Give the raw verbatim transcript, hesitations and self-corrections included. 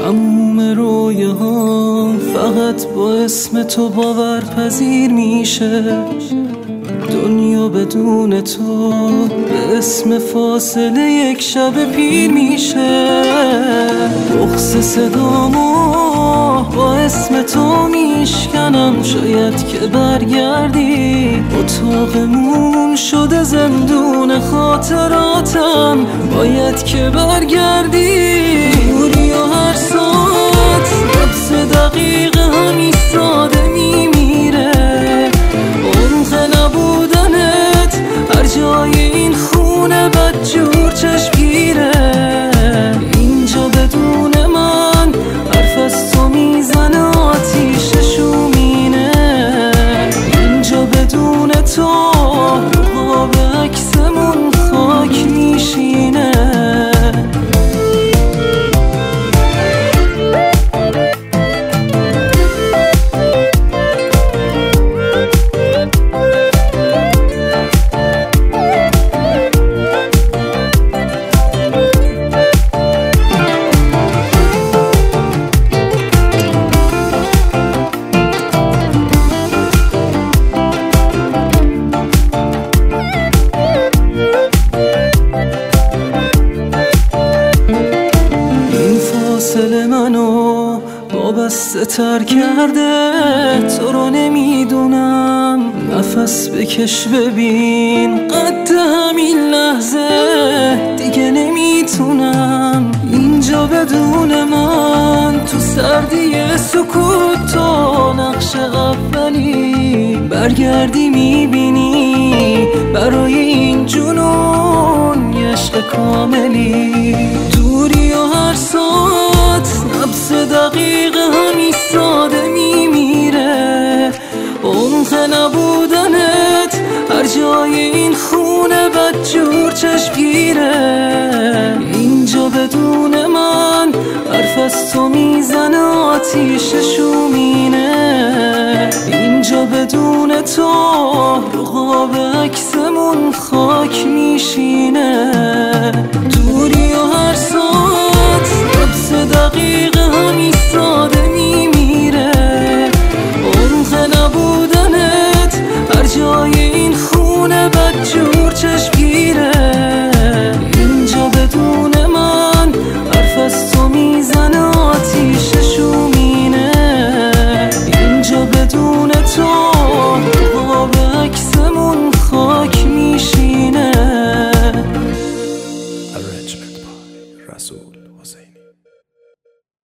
تموم رویاهام فقط با اسم تو باورپذیر میشه. دنیا بدون تو به اسم فاصله یک شب پیر میشه. بغض صدامو با اسم تو میشکنم، شاید که برگردی. اتاقمون شده زندون خاطراتم، باید که برگردی. دوری و هر ساعت نبض دقیقه هم ایستاده میمیره. عمق نبودنت هر جای این خونه بدجور چشمگیره. اینجا بدون من حرف از تو میزنه آتیش شومینه. اینجا بدون تو قاب عکسمون خاک میشینه. فاصله منو وابسته تر کرده، تو رو نمیدونم. نفس بکش ببین قد همین لحظه دیگه نمیتونم. اینجا بدون من تو سردی سکوت تو نقش اولی. برگردی میبینی برای این جنون یه عشق کاملی. دوری و هر ساعت نبض دقیقه هم ایستاده میمیره. عمق نبودنت هر جای این خونه بدجور چشمگیره. اینجا بدون من حرف از تو میزنه آتیش شومینه. اینجا بدون تو قاب عکسمون خاک میشینه. دوری و هر ساعت نبض دقیقه هم ایستاده میمیره. عمق نبودنت هر جای این خونه بدجور چشمگیره. اینجا بدون من حرف از تو میزنه آتیش شومینه. اینجا بدون تو قاب عکسمون خاک میشینه. Arrangement by Rasul.